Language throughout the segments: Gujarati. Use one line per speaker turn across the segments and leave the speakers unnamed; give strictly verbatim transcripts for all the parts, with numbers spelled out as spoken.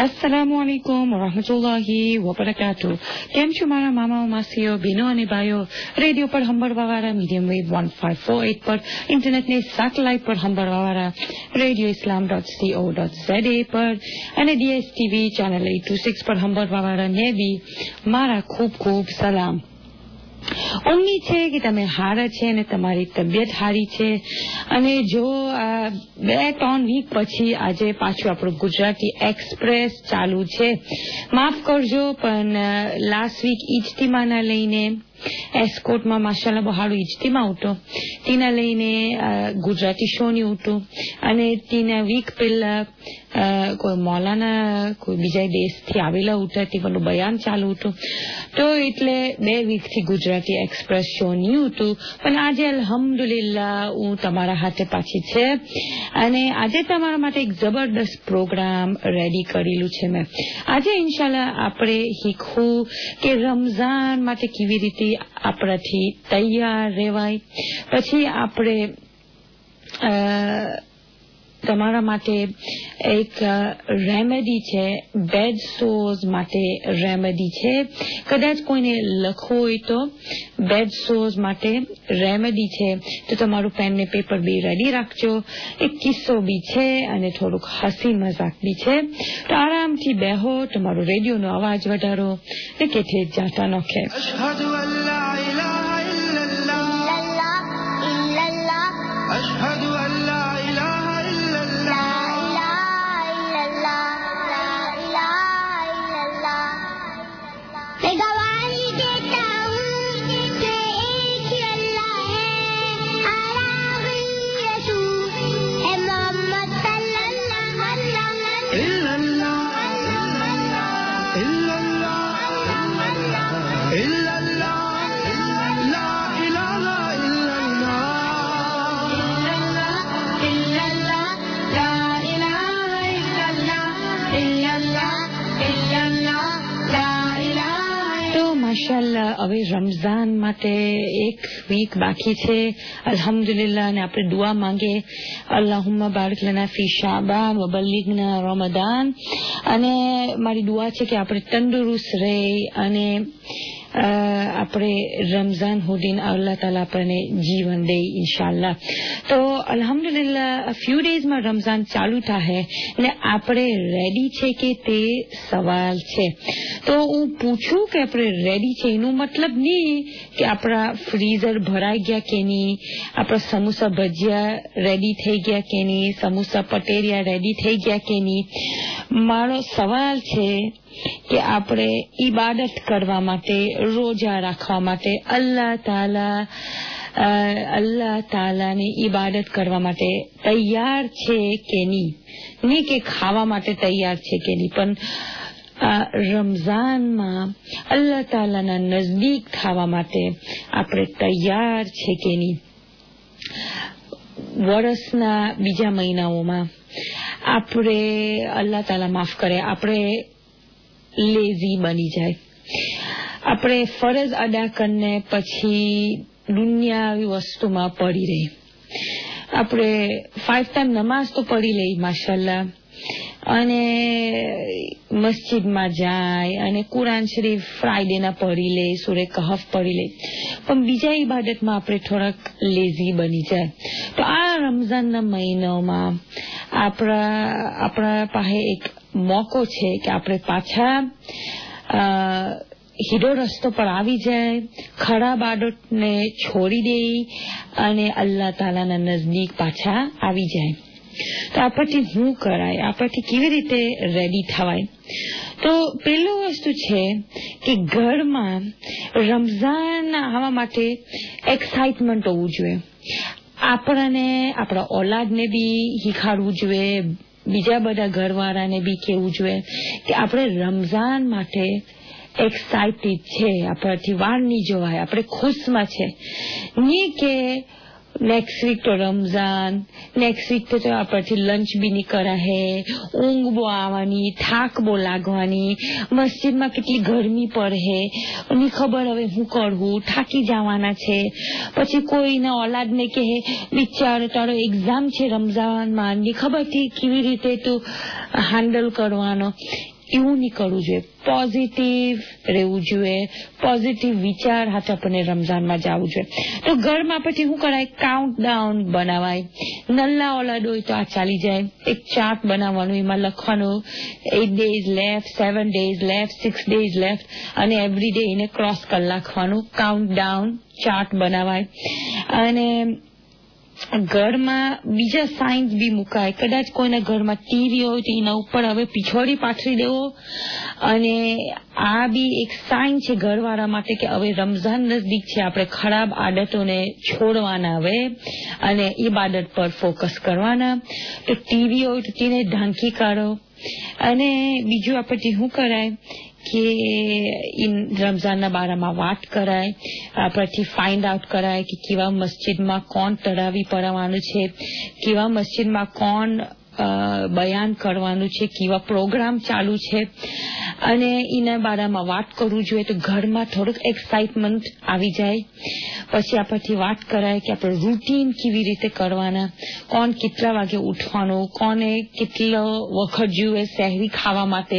अस्सलामुअलैकुम वरहमतुल्लाहि वबरकातुह। કેમ છો મારા મામાઓ, માસીઓ, બહેનો અને ભાઈઓ? રેડિયો પર સાંભળવાવાળા, medium wave one five four eight પર, ઇન્ટરનેટને સેટેલાઇટ પર સાંભળવાવાળા, radio Islam dot C O dot પર અને DSTV channel eight two six પર સાંભળવાવાળા ને બી મારા ખૂબ ખૂબ સલામ. ઉમ્મીદ છે કે તમે હારા છે અને તમારી તબિયત હારી છે. અને જો બે ત્રણ વીક પછી આજે પાછું આપણું ગુજરાતી એક્સપ્રેસ ચાલુ છે. માફ કરજો, પણ લાસ્ટ વીક ઇજ્તિમાના લઈને એસ્કોટમાં માશાલ્લાહ બહુ સારું ઇજ્તિમા હતો, તેના લઈને ગુજરાતી શોની હતું. અને તેના વીક પહેલા કોઈ મૌલાના કોઈ બીજા દેશથી આવેલા હતા, તેનું બયાન ચાલુ હતું. તો એટલે બે વીકથી ગુજરાતી એક્સપ્રેસ શો નહીં હતું. પણ આજે અલ્હમ્દુલિલ્લાહ હું તમારા હાથે પાછી છે અને આજે તમારા માટે એક જબરદસ્ત પ્રોગ્રામ રેડી કરેલું છે મેં. આજે ઇન્શાલ્લાહ આપણે શીખવું કે રમઝાન માટે કેવી રીતે આપણાથી તૈયાર રહેવાય. પછી આપણે તમારા માટે એક રેમેડી છે, બેડ સોઝ માટે રેમેડી છે. કદાચ કોઈને લખવું હોય તો બેડ સોઝ માટે રેમેડી છે, તો તમારું પેન ને પેપર બી રેડી રાખજો. એક કિસ્સો બી છે અને થોડુંક હસી મજાક બી છે. તો આરામથી બેહો, તમારો રેડિયોનો અવાજ વધારો ને કેથે જાતા નખે. માશાલ્લાહ હવે રમઝાન માટે એક વીક બાકી છે અલ્હમ્દુલિલ્લાહ. અને આપણે દુઆ માંગે, અલ્લાહુમ્મા બારિક લના ફી શાબાન વ બલ્લિગના રમદાન. અને મારી દુઆ છે કે આપણે તંદુરસ્ત રહે અને આપણે રમઝાન સુધી અલ્લાહ તાલા આપણને જીવન દે ઇન્શાલ્લાહ. તો અલ્હમ્દુલિલ્લાહ ફ્યુ ડેઝમાં રમઝાન ચાલુ થાય ને આપણે રેડી છે કે તે સવાલ છે. તો હું પૂછું કે આપણે રેડી છે એનો મતલબ નહીં કે આપણા ફ્રીઝર ભરાઈ ગયા કે નહીં, આપણા સમોસા ભજીયા રેડી થઈ ગયા કે નહીં, સમોસા પટેરિયા રેડી થઈ ગયા કે નહીં. મારો સવાલ છે કે આપણે ઈબાદત કરવા માટે, રોજા રાખવા માટે, અલ્લાહ તાલા અલ્લાહ તાલાની ઈબાદત કરવા માટે તૈયાર છે કે નહીં. નહીં કે ખાવા માટે તૈયાર છે કે નહીં, પણ રમઝાનમાં અલ્લાહ તાલાના નજદીક થવા માટે આપણે તૈયાર છે કે નહીં. વર્ષના બીજા મહિનાઓમાં આપણે અલ્લાહ તાલા માફ કરે, આપણે લેઝી બની જાય. આપણે ફરજ અદા કરીને પછી દુનિયાવી વસ્તુમાં પડી રહી. આપણે ફાઈવ ટાઈમ નમાઝ તો પડી લઈ માશાલ્લાહ, અને મસ્જિદમાં જાય અને કુરાન શરીફ ફ્રાઈડેના પડી લે, સૂરે કહફ પડી લે, પણ બીજા ઇબાદતમાં આપણે થોડાક લેઝી બની જાય. તો આ રમઝાનના મહિનામાં આપણા આપણા પાસે એક મોકો છે કે આપણે પાછા હીરો રસ્તો પર આવી જાય, ખરાબ આદતને છોડી દે અને અલ્લાહ તાલાના નજદીક પાછા આવી જાય. તો આપણાથી શું કરાય, આપણાથી કેવી રીતે રેડી થવાય? તો પહેલું વસ્તુ છે કે ઘરમાં રમઝાન આવવા માટે એક્સાઇટમેન્ટ હોવું જોઈએ. આપણને આપણા ઓલાદને બી શીખાડવું જોઈએ, બીજા બધા ઘરવાળાને બી કહેવું જોઈએ કે આપણે રમઝાન માટે એક્સાઇટેડ છે, આપણાથી વાર નહીં જોવાય, આપણે ખુશમાં છે. નહીં કે નેક્સ્ટ વીક તો રમઝાન, નેક્સ્ટ વીક તો આપણથી લંચ બી નહીં કરાહે, ઊંઘ બહુ આવવાની, થાક બહુ લાગવાની, મસ્જિદમાં કેટલી ગરમી પડે, ની ખબર હવે હું કરવું, થાકી જવાના છે. પછી કોઈના ઓલાદને કહે બિચારો તારો એક્ઝામ છે રમઝાનમાં, ની ખબર થી કેવી રીતે તું હેન્ડલ કરવાનો. એવું નહીં કરવું જોઈએ. પોઝિટિવ રહેવું જોઈએ, પોઝિટિવ વિચાર હાથે આપણને રમઝાનમાં જવું જોઈએ. તો ઘરમાં પછી શું કરાય, કાઉન્ટ ડાઉન બનાવાય. નલ્લા ઓલાદ હોય તો આ ચાલી જાય. એક ચાર્ટ બનાવવાનું, એમાં લખવાનું eight days left, seven days left, six days left, અને એવરી ડે એને ક્રોસ કરી નાખવાનું. કાઉન્ટ ડાઉન ચાર્ટ બનાવાય. અને ઘરમાં બીજા સાઇન્સ બી મુકાય. કદાચ કોઈના ઘરમાં ટીવી હોય તો એના ઉપર હવે પીછોડી પાથરી દેવો. અને આ બી એક સાઇન છે ઘરવાળા માટે કે હવે રમઝાન નજદીક છે, આપણે ખરાબ આદતોને છોડવાના હવે અને ઇબાદત પર ફોકસ કરવાના. તો ટીવી હોય તો તેને ઢાંકી કાઢો. અને બીજું આપણથી શું કરાય કે રમઝાનના બારામાં વાત કરાય, પછી ફાઇન્ડ આઉટ કરાય કે કેવા મસ્જિદમાં કોણ તરાવી પઢવાનું છે, કેવા મસ્જિદમાં કોણ બયાન કરવાનું છે, કેવા પ્રોગ્રામ ચાલુ છે, અને એના બારામાં વાત કરવું જોઈએ. તો ઘરમાં થોડુંક એક્સાઇટમેન્ટ આવી જાય. પછી આપણથી વાત કરાય કે આપણે રૂટીન કેવી રીતે કરવાના, કોણ કેટલા વાગે ઉઠવાનું, કોને કેટલો વખત જોઈએ સહેરી ખાવા માટે,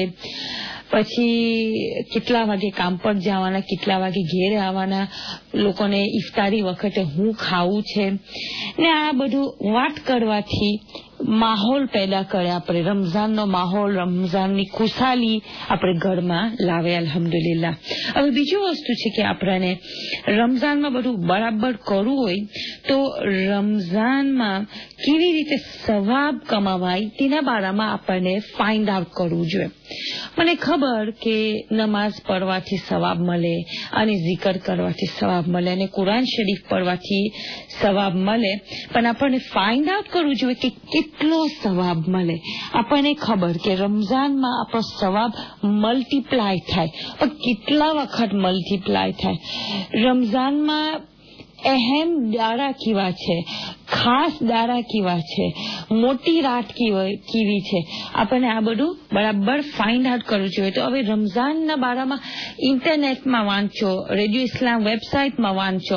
પછી કેટલા વાગે કામ પર જવાના, કેટલા વાગે ઘેર આવવાના, લોકોને ઇફતારી વખતે હું ખાવું છે. ને આ બધું વાત કરવાથી માહોલ પેદા કરે. આપણે રમઝાનનો માહોલ, રમઝાનની ખુશાલી આપણે ઘરમાં લાવે. અલ્હમ્દુલિલ્લાહ. હવે બીજું વસ્તુ છે કે આપણને રમઝાનમાં બધું બરાબર કરવું હોય તો રમઝાનમાં કેવી રીતે સવાબ કમાવાય તેના બારામાં આપણને ફાઇન્ડ આઉટ કરવું જોઈએ. મને ખબર કે નમાઝ પઢવાથી સવાબ મળે, અને zikr કરવાથી સવાબ મળે, અને કુરાન શરીફ પઢવાથી સવાબ મળે, પણ આપણને ફાઇન્ડ આઉટ કરવું જોઈએ કે કેટલો સવાબ મળે. આપણને ખબર કે રમઝાનમાં આપણો સવાબ મલ્ટીપ્લાય થાય, પણ કેટલા વખત મલ્ટીપ્લાય થાય. રમઝાનમાં અહેમ દાડા કેવા છે, ખાસ દાડા કેવા છે, મોટી રાત કેવી છે, આપણને આ બધું બરાબર ફાઇન્ડ આઉટ કરવું જોઈએ. તો હવે રમઝાનના બારામાં ઇન્ટરનેટમાં વાંચો, રેડિયો ઇસ્લામ વેબસાઇટમાં વાંચો,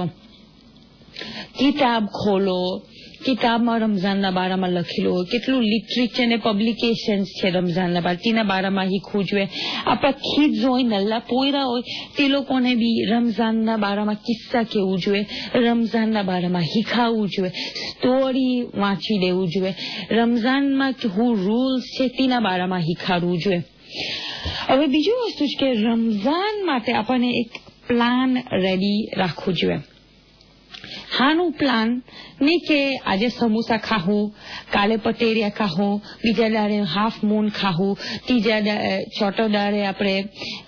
કિતાબ ખોલો. કિતાબમાં રમઝાનના બારામાં લખેલું હોય, કેટલું લિટરેચર ને પબ્લિકેશન્સ છે રમઝાનના બારા, તેના બારામાં શીખવું જોઈએ. આપણા કિડ્સ હોય, નલ્લા પોયરા હોય, તે લોકોને બી રમઝાનના બારામાં કિસ્સા કહેવું જોઈએ, રમઝાનના બારામાં શીખાવવું જોઈએ, સ્ટોરી વાંચી દેવું જોઈએ, રમઝાનમાં હું રૂલ્સ છે તેના બારામાં શીખાડવું જોઈએ. હવે બીજું વસ્તુ છે કે રમઝાન માટે આપણને એક પ્લાન રેડી રાખવું જોઈએ. હાનું પ્લાન નહીં કે આજે સમોસા ખાવું, કાલે પટેરિયા ખાવું, બીજા દાડે હાફ મૂન ખાવું, ત્રીજા ચોથા દાડે આપણે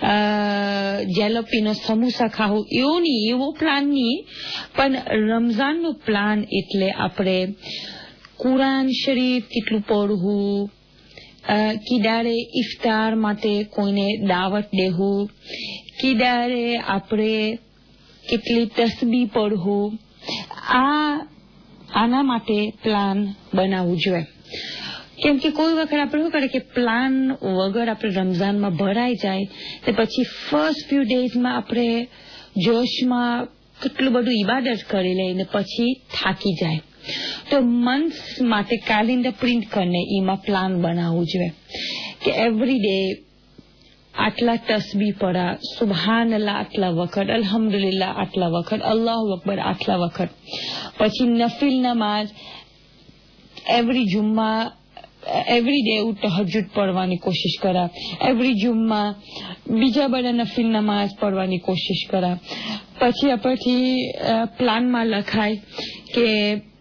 જેલપીનો સમોસા ખાવું. એવું નહીં, એવો પ્લાન નહીં. પણ રમઝાનનો પ્લાન એટલે આપણે કુરાન શરીફ કેટલું પઢવું, કિદારે ઇફતાર માટે કોઈને દાવત દેવું, કિદારે આપણે કેટલી તસબી પઢવું, આ આના માટે પ્લાન બનાવવું જોઈએ. કેમ કે કોઈ વખત આપણે શું કરે કે પ્લાન વગર આપણે રમઝાનમાં ભરાઈ જાય તો પછી ફર્સ્ટ ફ્યુ ડેઝમાં આપણે જોશમાં કેટલું બધું ઇબાદત કરી લઈને પછી થાકી જાય. તો મંથ્સ માટે કેલેન્ડર પ્રિન્ટ કરીને એમાં પ્લાન બનાવવું જોઈએ કે એવરી ડે આટલા તસ્બી પડા, સુબહાનલ્લાહ આટલા વખત, અલ્હમ્દુલિલ્લાહ આટલા વખત, અલ્લાહુ અકબર આટલા વખત. પછી નફિલ નમાઝ એવરી જુમ્મા, એવરી ડે હું તહજ્જુદ પઢવાની કોશિશ કરા, એવરી જુમ્મા બીજા બધા નફિલ નમાઝ પઢવાની કોશિશ કરા. પછી પછી પ્લાનમાં લખાય કે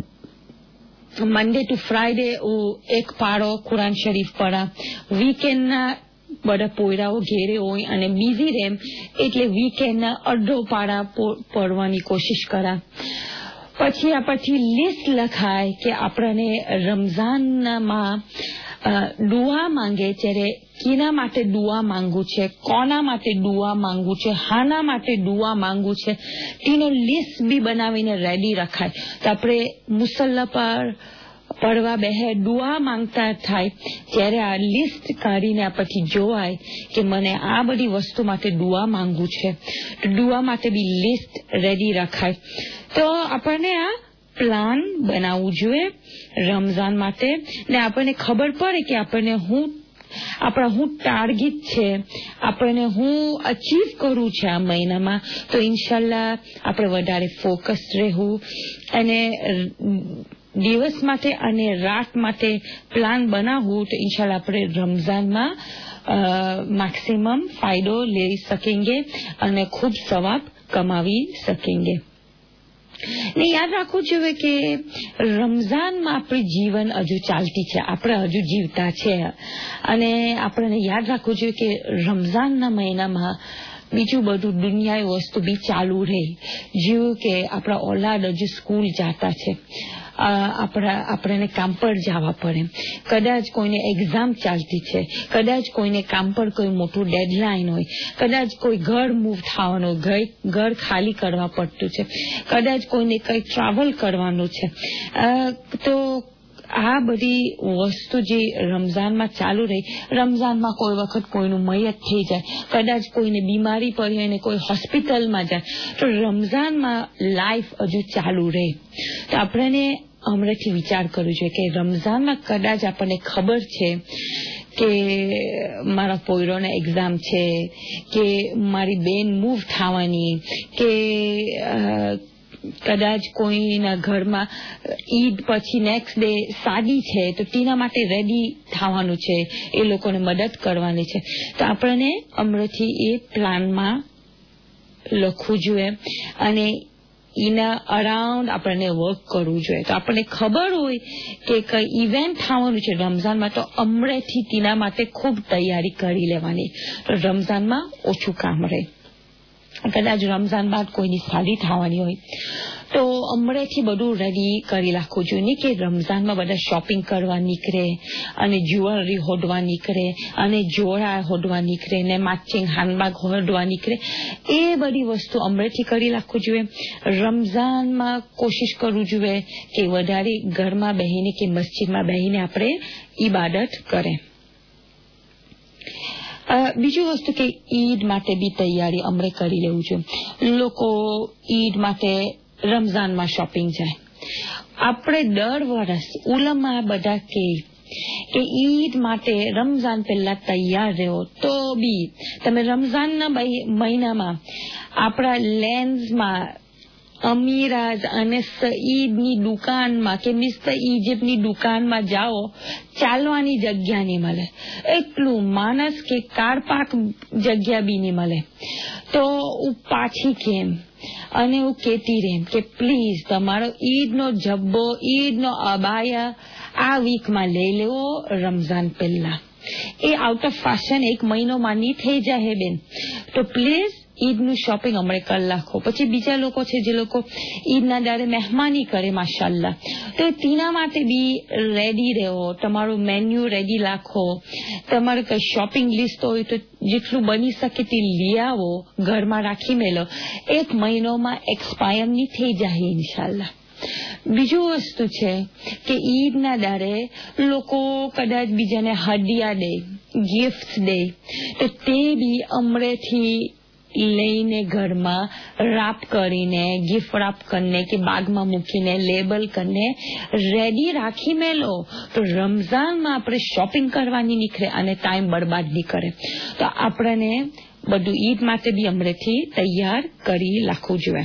મંડે ટુ ફ્રાઈડે હું એક પાડો કુરાન શરીફ પઢા, વીકેન્ડના બધા પોયરાઓ ઘેરે હોય અને બીઝી રેમ એટલે વીકેન્ડના અડધો પાડા પડવાની કોશિશ કરા. પછી આ પછી લિસ્ટ લખાય કે આપણને રમઝાનમાં દુઆ માંગે ત્યારે કેના માટે દુઆ માંગવું છે, કોના માટે દુઆ માંગવું છે, હાના માટે દુઆ માંગવું છે, તેનો લિસ્ટ બી બનાવીને રેડી રખાય. તો આપણે મુસલ્લા પર પડવા બેહે દુઆ માંગતા થાય ત્યારે આ લિસ્ટ કાઢીને પછી જોવાય કે મને આ બધી વસ્તુ માટે દુઆ માંગવું છે, તો દુઆ માટે બી લિસ્ટ રેડી રખાય. તો આપણને આ પ્લાન બનાવવું જોઈએ રમઝાન માટે, ને આપણને ખબર પડે કે આપણને હું આપણા હું ટાર્ગેટ છે, આપણને હું અચીવ કરવું છે આ મહિનામાં, તો ઇન્શાલ્લાહ આપણે વધારે ફોકસ રહેવું અને દિવસ માટે અને રાત માટે પ્લાન બનાવવું, તો ઇન્શાલ્લાહ આપણે રમઝાનમાં મેક્સિમમ ફાયદો લઈ સકેંગે અને ખૂબ સવાબ કમાવી સકેંગે. ને યાદ રાખવું જોઈએ કે રમઝાનમાં આપણું જીવન હજુ ચાલતી છે, આપણે હજુ જીવતા છે અને આપણને યાદ રાખવું જોઈએ કે રમઝાનના મહિનામાં બીજું બધું દુનિયાની વસ્તુ બી ચાલુ રહે, જેવું કે આપણા ઓલાદ હજુ સ્કૂલ જતા છે, આપણા આપણને કામ પર જવા પડે, કદાચ કોઈને એક્ઝામ ચાલતી છે, કદાચ કોઈને કામ પર કોઈ મોટું ડેડલાઇન હોય, કદાચ કોઈ ઘર મૂવ થવાનું, ઘર ખાલી કરવા પડતું છે, કદાચ કોઈને કંઈ ટ્રાવેલ કરવાનું છે. તો આ બધી વસ્તુ જે રમઝાનમાં ચાલુ રહી, રમઝાનમાં કોઈ વખત કોઈનું મયત થઈ જાય, કદાચ કોઈને બીમારી પડી અને કોઈ હોસ્પિટલમાં જાય, તો રમઝાનમાં લાઈફ હજુ ચાલુ રહે. તો આપણને હમણાંથી વિચાર કરવો જોઈએ કે રમઝાનમાં કદાચ આપણને ખબર છે કે મારા પોયરોને એક્ઝામ છે, કે મારી બેન મૂવ થવાની, કે કદાચ કોઈના ઘરમાં ઈદ પછી નેક્સ્ટ ડે શાદી છે, તો તેના માટે રેડી થવાનું છે, એ લોકોને મદદ કરવાની છે. તો આપણને હમણાંથી એ પ્લાનમાં લખવું જોઈએ અને એના અરાઉન્ડ આપણને વર્ક કરવું જોઈએ. તો આપણને ખબર હોય કે કઈ ઇવેન્ટ થવાનું છે રમઝાનમાં, તો હમણાંથી તેના માટે ખૂબ તૈયારી કરી લેવાની, તો રમઝાનમાં ઓછું કામ રહે. કદાચ રમઝાન બાદ કોઈની શાદી થવાની હોય, તો હમણાંથી બધું રેડી કરી રાખવું જોઈએ. નહીં કે રમઝાનમાં બધા શોપિંગ કરવા નીકળે અને જ્વેલરી હોદવા નીકળે અને જોડા હોદવા નીકળે ને મેચિંગ હેન્ડબેગ હોદવા નીકળે. એ બધી વસ્તુ હમણાંથી કરી રાખવું જોઈએ. રમઝાનમાં કોશિશ કરવું જોઈએ કે વધારે ઘરમાં બેહીને કે મસ્જિદમાં બેહીને આપણે ઈબાદત કરે. બીજું વસ્તુ કે ઈદ માટે બી તૈયારી હમણાં કરી લેવું જોઈએ. લોકો ઈદ માટે રમઝાનમાં શોપિંગ જાય. આપણે દર વર્ષ ઉલમા બધા કે કે ઈદ માટે રમઝાન પહેલા તૈયાર રહ્યો, તો બી તમે રમઝાનના મહિનામાં આપણા લેન્સમાં અમીરાજ અને સઈદની દુકાનમાં કે મિસ્ટર ઇજિપ્તની દુકાનમાં જાઓ, ચાલવાની જગ્યા નહીં મળે, એટલું માણસ કે કાર પાર્ક જગ્યા બી નહીં મળે. તો હું પાછી કેમ અને હું કહેતી રેમ કે પ્લીઝ તમારો ઈદનો જબ્બો, ઈદનો અબાયા આ વીકમાં લઈ લેવો રમઝાન પહેલા. એ આઉટ ઓફ ફેશન એક મહિનોમાં નહીં થઈ જાય બેન, તો પ્લીઝ ઈદનું શોપિંગ હમણાં કરી નાખો. પછી બીજા લોકો છે જે લોકો ઈદના દાડે મહેમાની કરે માશાલ્લાહ, તો તેના માટે બી રેડી રહો, તમારું મેન્યુ રેડી રાખો. તમારું કઈ શોપિંગ લિસ્ટ હોય તો જેટલું બની શકે તે લઈ આવો, ઘરમાં રાખી મેલો, એક મહિનોમાં એક્સપાયર નહીં થઈ જાય ઇન્શાલ્લાહ. બીજું વસ્તુ છે કે ઈદના દાડે લોકો કદાચ બીજાને હડિયા દે, ગિફ્ટ દે, તો તે બી હમણાંથી લઈને ઘરમાં રાપ કરીને, ગિફ્ટ રાપ કરીને કે બાગમાં મૂકીને લેબલ કરીને રેડી રાખી મેલો, તો રમઝાનમાં આપણે શોપિંગ કરવાની નીકળે અને ટાઈમ બરબાદ નહીં કરે. તો આપણને બધું ઈદ માટે બી હમણાંથી તૈયાર કરી રાખવું જોઈએ.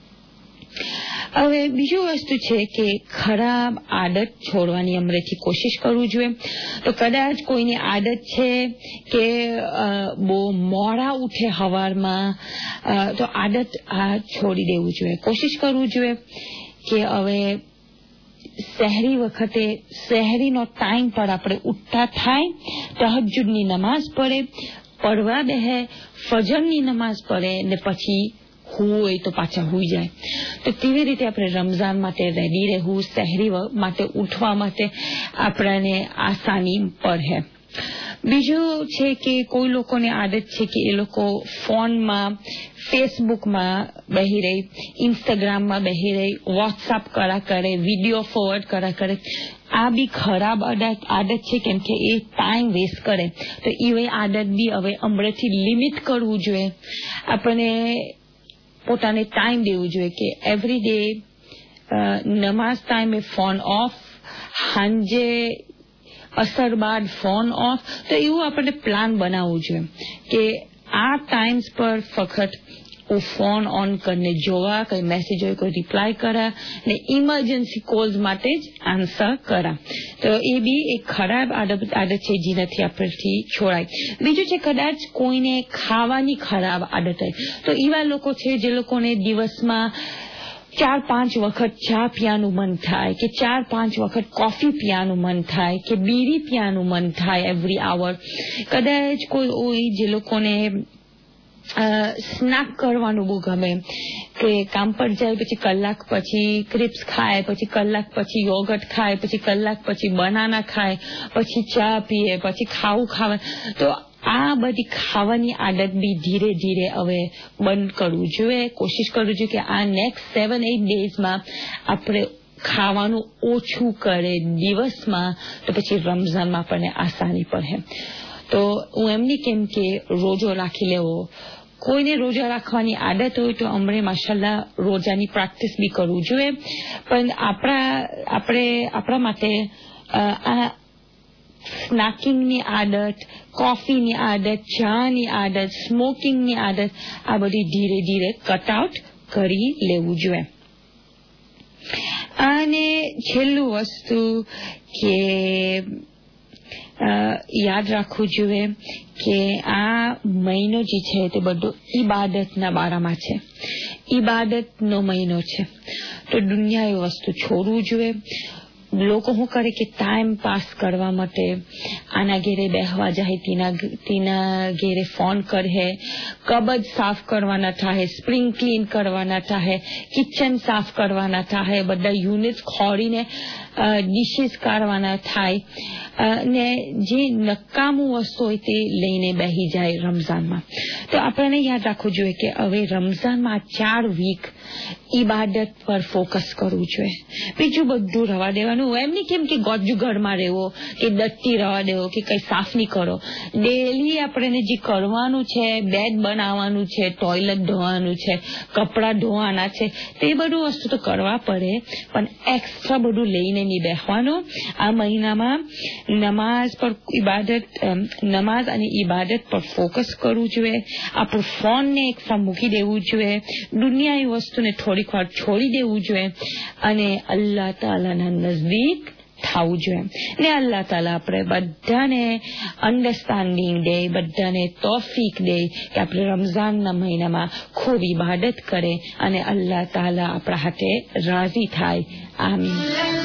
હવે બીજું વસ્તુ છે કે ખરાબ આદત છોડવાની હમણાંથી કોશિશ કરવું જોઈએ. તો કદાચ કોઈની આદત છે કે બહુ મોડા ઉઠે સવારમાં, તો આદત આ છોડી દેવું જોઈએ. કોશિશ કરવું જોઈએ કે હવે સહેરી વખતે સહેરીનો ટાઈમ પર આપણે ઉઠતા થાય, તહજ્જુદની નમાઝ પડે, પડવા બેહે, ફજરની નમાઝ પડે ને પછી હોય તો પાછા હોઈ જાય. તો કેવી રીતે આપણે રમઝાન માટે રેડી રહેવું, સહેરી માટે ઉઠવા માટે આપણને આસાની પડે. બીજું છે કે કોઈ લોકોની આદત છે કે એ લોકો ફોનમાં, ફેસબુકમાં બેહી રહી, ઇન્સ્ટાગ્રામમાં બેહી રહી, વોટ્સઅપ કરા કરે, વિડીયો ફોરવર્ડ કરા કરે. આ બી ખરાબ આદત છે, કેમ કે એ ટાઈમ વેસ્ટ કરે. તો એ આદત બી હવે હમણાંથી લિમિટ કરવું જોઈએ. આપણને પોતાને ટાઈમ દેવું જોઈએ કે એવરી ડે નમાઝ ટાઈમે ફોન ઓફ, સાંજે અસર બાદ ફોન ઓફ. તો એવું આપણે પ્લાન બનાવવું જોઈએ કે આ ટાઈમ્સ પર ફક્ત હું ફોન ઓન કરીને જોવા, કઈ મેસેજ હોય કોઈ રિપ્લાય કરા ને ઇમરજન્સી કોલ્સ માટે જ આન્સર કરા. તો એ બી એક ખરાબ આદત આદત છે જેનાથી આપણથી છોડાય. બીજું છે કદાચ કોઈને ખાવાની ખરાબ આદત હોય તો એવા લોકો છે જે લોકોને દિવસમાં ચાર પાંચ વખત ચા પીવાનું મન થાય કે ચાર પાંચ વખત કોફી પીવાનું મન થાય કે બીડી પીવાનું મન થાય એવરી આવર. કદાચ કોઈ હોય જે લોકોને સ્નેક કરવાનું બહુ ગમે કે કામ પર જાય પછી કલાક પછી ક્રિપ્સ ખાય, પછી કલાક પછી યોગર્ટ ખાય, પછી કલાક પછી બનાના ખાય, પછી ચા પીએ, પછી ખાવું ખાવે. તો આ બધી ખાવાની આદત બી ધીરે ધીરે હવે બંધ કરવું જોઈએ. કોશિશ કરવું જોઈએ કે આ નેક્સ્ટ સેવન એટ ડેઝમાં આપણે ખાવાનું ઓછું કરે દિવસમાં, તો પછી રમઝાનમાં આપણને આસાની પડે. તો હું એમની કેમ કે રોજો રાખી લેવો. કોઈને રોજા રાખવાની આદત હોય તો અમરે માશાલ્લાહ રોજાની પ્રેક્ટિસ બી કરવું જોઈએ. પણ આપણા આપણે આપણા માટે આ સ્નેકિંગની આદત, કોફીની આદત, ચાની આદત, સ્મોકિંગની આદત આ બધી ધીરે ધીરે કટ આઉટ કરી લેવું જોઈએ. અને છેલ્લું વસ્તુ કે યાદ રાખવું જોઈએ કે આ મહિનો જે છે તે બધો ઈબાદતના બારામાં છે. ઈબાદતનો મહિનો છે તો દુનિયા એ વસ્તુ છોડવું જોઈએ. લોકો શું કરે કે ટાઈમ પાસ કરવા માટે આના ઘેરે બેહવા જાય, તેના તેના ઘેરે ફોન કરે, કબજ સાફ કરવાના થાય, સ્પ્રિંગ ક્લીન કરવાના થાય, કિચન સાફ કરવાના થાય, બધા યુનિટ ખોડીને ડિશિસ કાઢવાના થાય ને જે નકામું વસ્તુ હોય તે લઈને બેસી જાય રમઝાનમાં. તો આપણને યાદ રાખવું જોઈએ કે હવે રમઝાનમાં ચાર વીક ઈબાદત પર ફોકસ કરવું જોઈએ. બીજું બધું રવા દેવાનું. એમની કેમ કે ગોજુ ઘરમાં રહેવો કે દટ્ટી રવા દેવો કે કઈ સાફ નહીં કરો. ડેલી આપણે જે કરવાનું છે, બેડ બનાવવાનું છે, ટોયલેટ ધોવાનું છે, કપડા ધોવાના છે, તે બધું વસ્તુ તો કરવા પડે, પણ એક્સ્ટ્રા બધું લઈને નહીં બેસવાનું. આ મહિનામાં નમાઝ પર ઇબાદત નમાઝ અને ઇબાદત પર ફોકસ કરવું જોઈએ. આપણું ફોનને એક ફોન મૂકી દેવું જોઈએ. દુનિયાની વસ્તુને થોડીક વાર છોડી દેવું જોઈએ અને અલ્લાહ તાલાના નજદીક થવું જોઈએ. ને અલ્લાહ તાલા આપણે બધાને અન્ડરસ્ટેન્ડિંગ દે, બધાને તોફીક દે કે આપણે રમઝાનના મહિનામાં ખૂબ ઇબાદત કરે અને અલ્લાહ તાલા આપણા હાથે રાજી થાય. આમીન.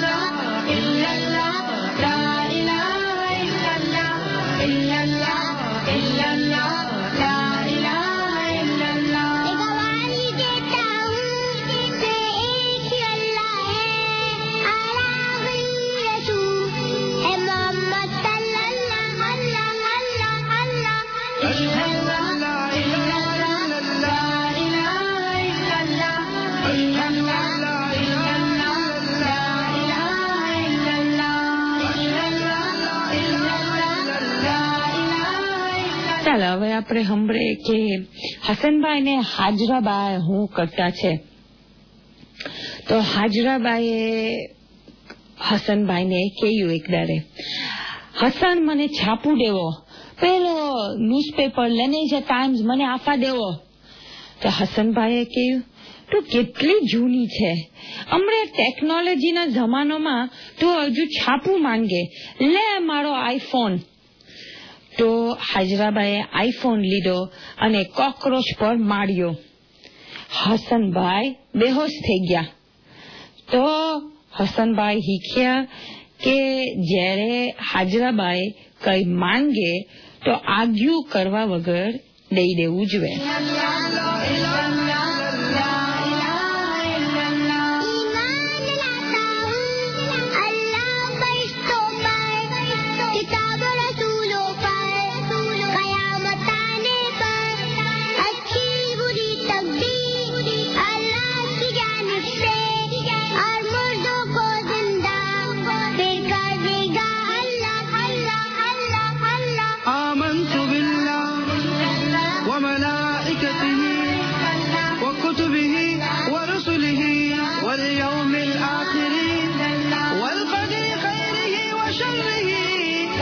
ચાલો હવે આપણે સાંભળે કે હસનભાઈ ને હાજરાબાઈ હું કરતા છે. તો હાજરાબાઈએ હસનભાઈને કહ્યું એક દાડે, હસન મને છાપું દેવો, પેલો ન્યૂઝપેપર લઈને છે ટાઈમ્સ મને આપવા દેવો. તો હસનભાઈએ કહ્યું તું કેટલી જૂની છે, હમણાં ટેકનોલોજીના જમાનામાં તું હજુ છાપું માંગે, લે મારો આઈફોન. તો હાજરાબાઈએ આઈફોન લીધો અને કોકરોચ પર માર્યો. હસનભાઈ બેહોશ થઈ ગયા. તો હસનભાઈ શીખ્યા કે જ્યારે હાજરાબાઈ કઈ માંગે તો આગ્યુ કરવા વગર દઈ દેવું જોઈએ.
واليوم الآخر والقدر خيره وشره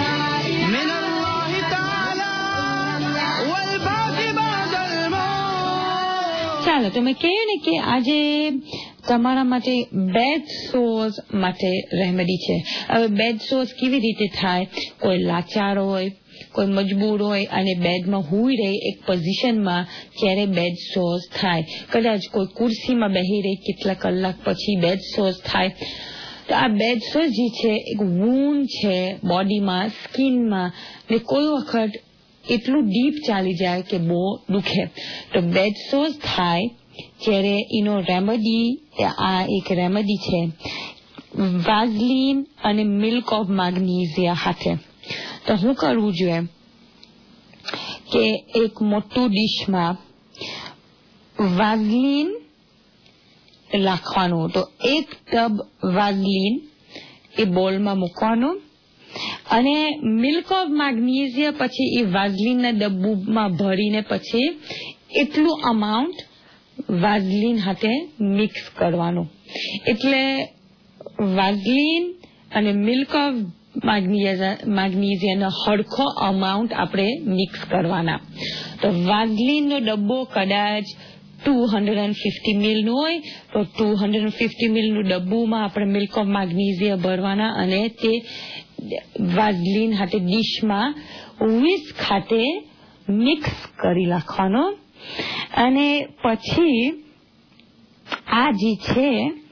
ચાલો, તો મેં કહ્યું ને કે આજે તમારા માટે બેડ સોર્સ માટે રેમેડી છે. હવે બેડ સોર્સ કેવી રીતે થાય? કોઈ લાચાર હોય, કોઈ મજબૂર હોય અને બેડમાં હુઈ રહે એક પોઝિશનમાં, ત્યારે બેડ સોર્સ થાય. કદાચ કોઈ ખુરશીમાં બેહી રહે, કેટલા કલાક પછી બેડ સોર્સ થાય. તો આ બેડ સોર્સ જે છે એક વૂન્ડ છે બોડીમાં, સ્કિનમાં, ને કોઈ વખત એટલું ડીપ ચાલી જાય કે બહુ દુખે. તો બેડ સોર્સ થાય ત્યારે એનો રેમેડી, આ એક રેમેડી છે વાઝલીન અને મિલ્ક ઓફ મેગ્નેશિયા હાથે. તો શું કરવું જોઈએ કે એક મોટું ડીશમાં વાઝલીન રાખવાનું. તો એક ટબ વાઝલીન એ બોલમાં મૂકવાનું અને મિલ્ક ઓફ મેગ્નેશિયા પછી એ વાઝલીનના ડબ્બામાં ભરીને પછી એટલું અમાઉન્ટ વાઝલીન હાથે મિક્સ કરવાનું. એટલે વાઝલીન અને મિલ્ક ઓફ મેગ્નેશિયાનો હરખો અમાઉન્ટ આપણે મિક્સ કરવાના. તો વાઝલીનનો ડબ્બો કદાચ ટુ હંડ્રેડ ફિફ્ટી મિલ નું હોય તો ટુ હંડ્રેડ ફિફ્ટી મિલ નું ડબ્બુમાં આપણે મિલ્ક ઓફ મેગ્નેશિયા ભરવાના અને તે વાઝલીન હાથે ડીશમાં વિસ્ક ખાતે મિક્સ કરી નાખવાનો. અને પછી આ જે છે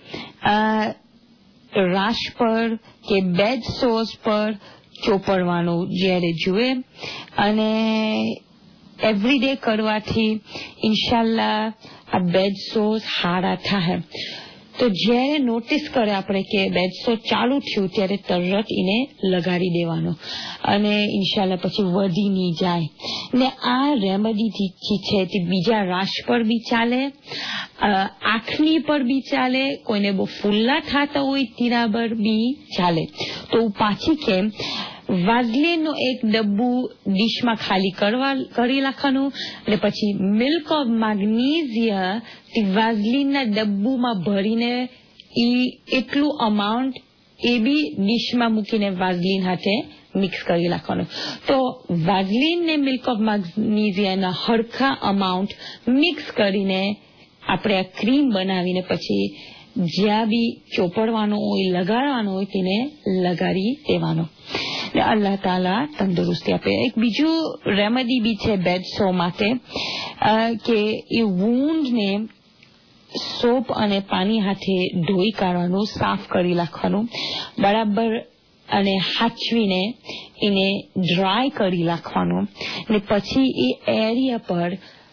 રાશ પર કે બેડ સોર્સ પર ચોપડવાનું જ્યારે જુએ. અને એવરીડે કરવાથી ઇન્શાલ્લાહ આ બેડ સોર્સ હારા થાય. તો જ્યારે નોટિસ કરે આપણે કે બેડ સોર્સ ચાલુ થયું ત્યારે તરત એને લગાડી દેવાનો અને ઇન્શાલ્લાહ પછી વધી નહીં જાય. ને આ રેમેડી જે છે તે બીજા રાશ પર બી ચાલે, આંખની પર બી ચાલે, કોઈને બહુ ફુલ્લા થતા હોય તેના પર બી ચાલે. તો પાછી કેમ વાઝલીનનું એક ડબ્બુ ડીશમાં ખાલી કરવા કરી નાખવાનું અને પછી મિલ્ક ઓફ મેગ્નેશિયા તે વાઝલીનના ડબ્બુમાં ભરીને એ એટલું અમાઉન્ટ એ બી ડીશમાં મૂકીને વાઝલીન હાથે મિક્સ કરી નાખવાનું. તો વાઝલીન ને મિલ્ક ઓફ મેગ્નેશિયાના હરખા અમાઉન્ટ મિક્સ કરીને આપણે આ ક્રીમ બનાવીને પછી જ્યાં બી ચોપડવાનું હોય, લગાડવાનું હોય તેને લગાડી દેવાનો. અલ્લાહ તાલા તંદુરસ્તી આપે. એક બીજું રેમેડી બી છે બેડ સોર માટે કે એ વૂન્ડને સોપ અને પાણી હાથે ધોઈ કાઢવાનું, સાફ કરી નાખવાનું બરાબર અને હાચવીને એને ડ્રાય કરી નાખવાનું. અને પછી એ એરિયા પર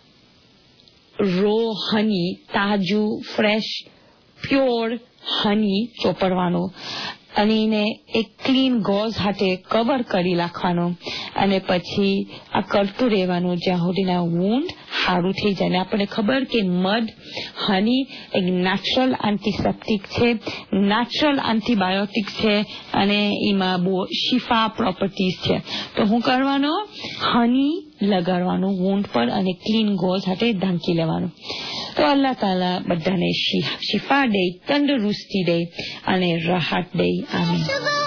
રો હની, તાજું ફ્રેશ પ્યોર હની ચોપડવાનું અને એને એક ક્લીન ગોઝ હાથે કવર કરી નાખવાનું અને પછી આ કરતું રહેવાનું જ્યાં સુધીના વૂન્ડ સારું થઈ જાય. અને આપણને ખબર કે મધ, હની એક નેચરલ એન્ટીસેપ્ટિક છે, નેચરલ એન્ટીબાયોટિક છે અને એમાં બહુ શિફા પ્રોપર્ટીઝ છે. તો હું કરવાનો હની લગાડવાનું વૂન્ડ પર અને ક્લીન ગોઝ સાથે ઢાંકી લેવાનું. તો અલ્લાહ તાલા બધાને શિફા દે, તંદુરસ્તી દે અને રાહત દે. આમીન.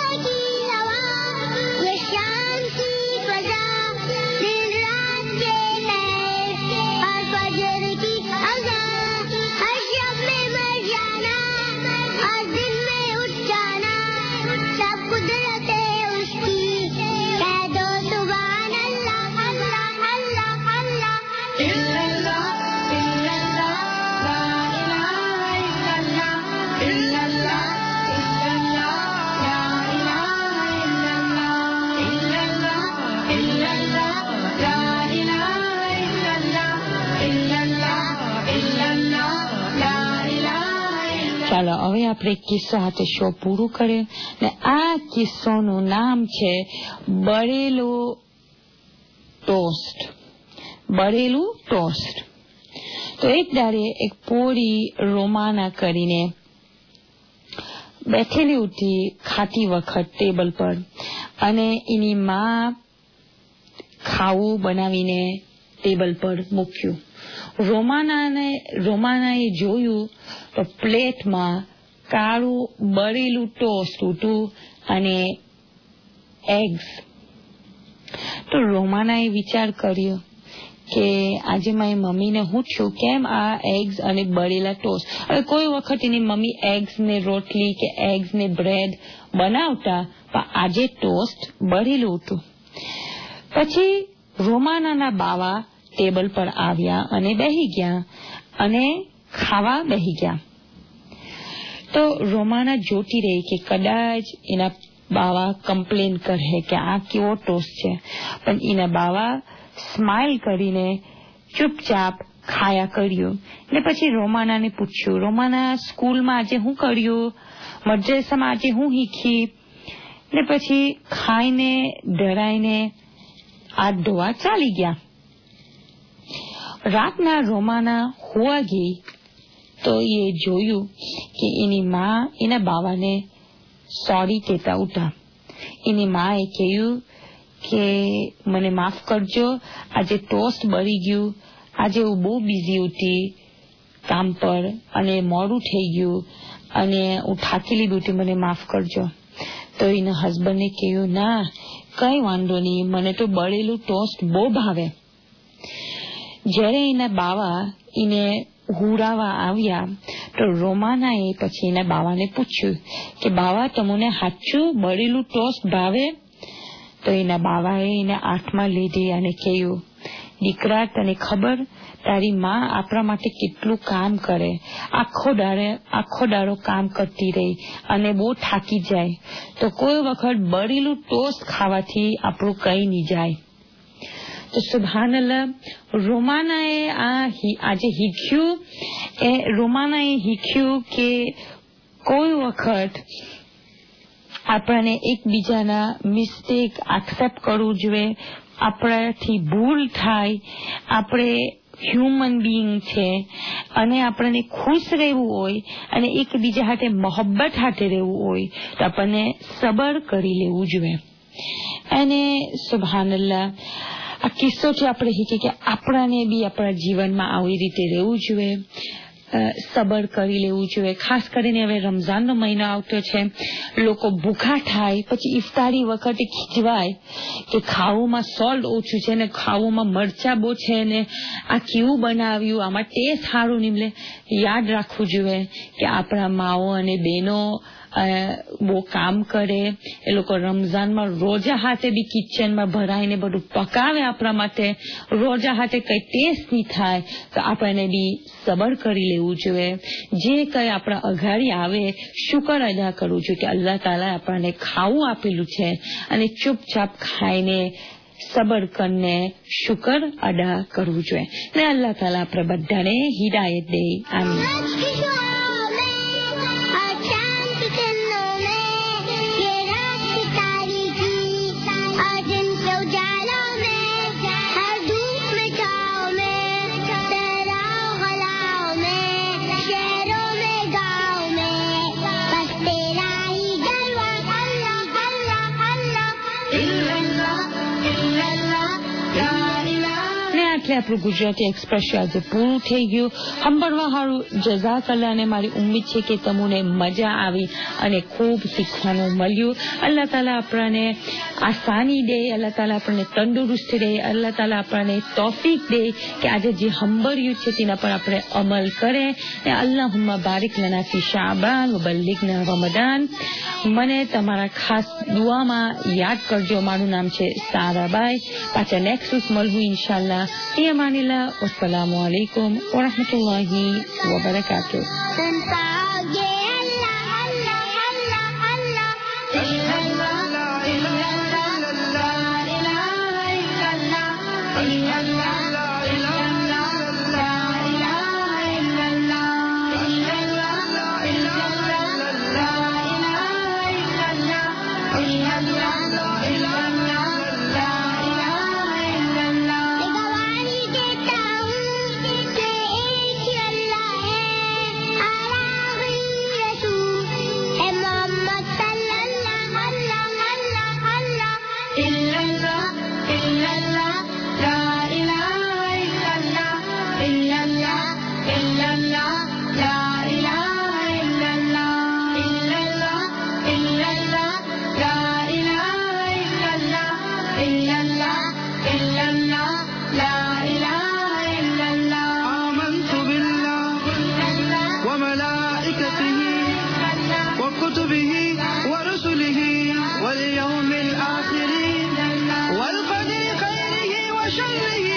ચાલો હવે આપણે કિસ્સો હાથે શો પૂરું કરીએ. ને આ કિસ્સોનું નામ છે બળેલું ટોસ્ટ. બળેલું ટોસ્ટ. તો એક દાડે એક પોરી રોમાના કરીને બેઠેલી ઉઠી ખાતી વખત ટેબલ પર અને એની માં ખાવું બનાવીને ટેબલ પર મૂક્યું. રોમાનાને રોમાનાએ જોયું તો પ્લેટમાં કાળું બળેલું ટોસ્ટ હતું અને એગ્સ. તો રોમાનાએ વિચાર કર્યો કે આજે મારી મમ્મીને હું છું કેમ આ એગ્સ અને બળેલા ટોસ્ટ. હવે કોઈ વખત એની મમ્મી એગ્સ ને રોટલી કે એગ્સ ને બ્રેડ બનાવતા, પણ આજે ટોસ્ટ બળેલું હતું. પછી રોમાનાના બાવા ટેબલ પર આવ્યા અને બેહી ગયા અને ખાવા બેહી ગયા. તો રોમાના જોતી રહી કે કદાચ એના બાવા કમ્પ્લેન કરે કે આ કેવો ટોસ્ટ છે, પણ એના બાવા સ્માઇલ કરીને ચૂપચાપ ખાયા કર્યું. ને પછી રોમાનાને પૂછ્યું, રોમાના સ્કૂલમાં આજે શું કર્યું, મદ્રેસામાં આજે શું શીખી? ને પછી ખાઈને ડરાઈને હાથ ધોવા ચાલી ગયા. રાતના રોમાના હોવા ગઈ તો એ જોયું કે એની માં એના બાવાને સોરી કહેતા ઉઠા. એની માએ કહ્યું કે મને માફ કરજો, આજે ટોસ્ટ બળી ગયું, આજે હું બહુ બિઝી હતી કામ પર અને મોડું થઈ ગયું અને હું થાકેલી બી હતી, મને માફ કરજો. તો એના હસબન્ડને કહ્યું, ના કઈ વાંધો નહીં, મને તો બળેલું ટોસ્ટ બહુ ભાવે. જયારે એના બાવા એને હુરાવા આવ્યા તો રોમાનાએ પછી એના બાવાને પૂછ્યું કે બાવા તમને સાચું બળેલું ટોસ્ટ ભાવે? તો એના બાવાએ એને આંખમાં લીધી અને કહ્યું, દીકરા તને ખબર તારી માં આપણા માટે કેટલું કામ કરે, આખો દાડે આખો દાડો કામ કરતી રહી અને બહુ થાકી જાય, તો કોઈ વખત બળેલું ટોસ્ટ ખાવાથી આપણું કઈ નહીં જાય. તો સુબહાનલ્લાહ, રોમાનાએ આ આજે શીખ્યું એ રોમાનાએ શીખ્યું કે કોઈ વખત આપણને એકબીજાના મિસ્ટેક એક્સેપ્ટ કરવું જોઈએ. આપણાથી ભૂલ થાય, આપણે હ્યુમન બીઈંગ છે અને આપણને ખુશ રહેવું હોય અને એકબીજા સાથે મોહબ્બત સાથે રહેવું હોય તો આપણને સબર કરી લેવું જોઈએ. અને સુબહાનલ્લાહ, આ કિસ્સોથી આપણે શીખીએ કે આપણાને બી આપણા જીવનમાં આવી રીતે રહેવું જોઈએ, સબર કરી લેવું જોઈએ. ખાસ કરીને હવે રમઝાનનો મહિનો આવતો છે, લોકો ભૂખા થાય પછી ઇફતારી વખતે ખીજવાય કે ખાવુંમાં સોલ્ટ ઓછું છે ને ખાવુંમાં મરચા બહુ છે ને આ કેવું બનાવ્યું, આમાં ટેસ્ટ સારું નીમલે. યાદ રાખવું જોઈએ કે આપણા માઓ અને બહેનો બહુ કામ કરે, એ લોકો રમઝાનમાં રોજા હાથે બી કિચનમાં ભરાઈને બધું પકાવે આપણા માટે. રોજા હાથે કઈ ટેસ્ટ નહીં થાય તો આપણને બી સબર કરી લેવું જોઈએ. જે કઈ આપણા અઘાડી આવે શુકર અદા કરવું જોઈએ કે અલ્લાહ તાલા આપણને ખાવું આપેલું છે અને ચૂપચાપ ખાઈને સબર કરીને શુકર અદા કરવું જોઈએ. ને અલ્લાહ તાલા આપણે બધાને હિદાયત દે. આમીન. આપણું ગુજરાતી એક્સપ્રેસ આજે પૂરું થઈ ગયું. સાંભળવા સારું જઝાકલ્લાહ અને મારી ઉમ્મીદ છે કે તમને મજા આવી અને ખૂબ શીખવાનું મળ્યું. અલ્લાહ તાલા આપણને આસાની દે, અલ્લાહ તાલા આપણને તંદુરસ્ત દે, અલ્લાહ તાલા આપણને તોફીક દે કે આજે જે સાંભળ્યું છે તેના પર આપણે અમલ કરે. અલ્લાહુમ્મા બારિક લના ફી શાબાન વ બલ્લિગના રમદાન. મને તમારા ખાસ દુઆમાં યાદ કરજો. મારું નામ છે સારાબાઈ. પાછા નેક્સ્ટ વીક મળવું ઇન્શાલ્લાહ. અમાનિલ્લાહ. વસ્સલામુ અલૈકુમ વરહમતુલ્લાહી વબરકાતુહ.
illallah illallah la ilaha illallah नहीं